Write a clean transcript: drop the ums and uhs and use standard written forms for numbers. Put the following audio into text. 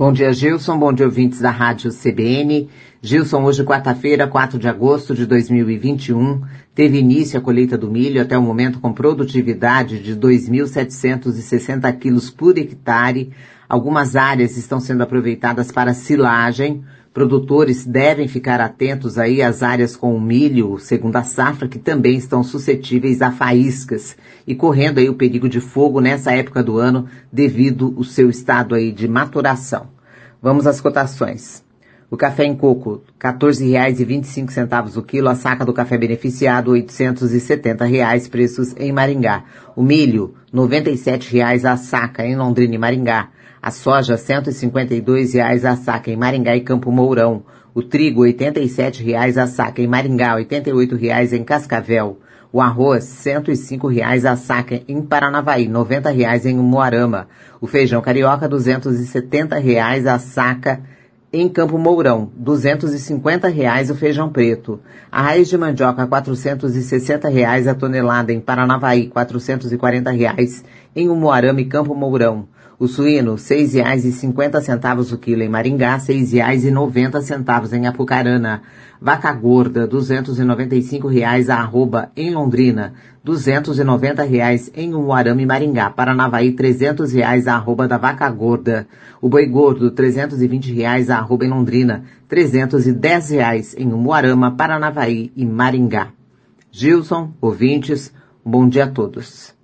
Bom dia, Gilson. Bom dia, ouvintes da Rádio CBN. Gilson, hoje, quarta-feira, 4 de agosto de 2021, teve início a colheita do milho até o momento com produtividade de 2.760 quilos por hectare. Algumas áreas estão sendo aproveitadas para silagem. Produtores devem ficar atentos aí às áreas com o milho, segundo a safra, que também estão suscetíveis a faíscas e correndo aí o perigo de fogo nessa época do ano devido ao seu estado aí de maturação. Vamos às cotações. O café em coco, R$ 14,25 o quilo. A saca do café beneficiado, R$ 870, preços em Maringá. O milho, R$ 97 a saca em Londrina e Maringá. A soja, R$ 152 a saca em Maringá e Campo Mourão. O trigo, R$ 87 a saca em Maringá, R$ 88 em Cascavel. O arroz, R$ 105 a saca em Paranavaí, R$ 90 em Umuarama. O feijão carioca, R$ 270 a saca em Campo Mourão, R$ 250 o feijão preto. A raiz de mandioca, R$ 460 a tonelada em Paranavaí, R$ 440 em Umuarama e Campo Mourão. O suíno, R$ 6,50 o quilo em Maringá, R$ 6,90 em Apucarana. Vaca gorda, R$ 295 a arroba em Londrina, R$ 290 em Umuarama e Maringá. Paranavaí, R$ 300 a arroba da vaca gorda. O boi gordo, R$ 320 a arroba em Londrina, R$ 310 em Umuarama, Paranavaí e Maringá. Gilson, ouvintes, um bom dia a todos.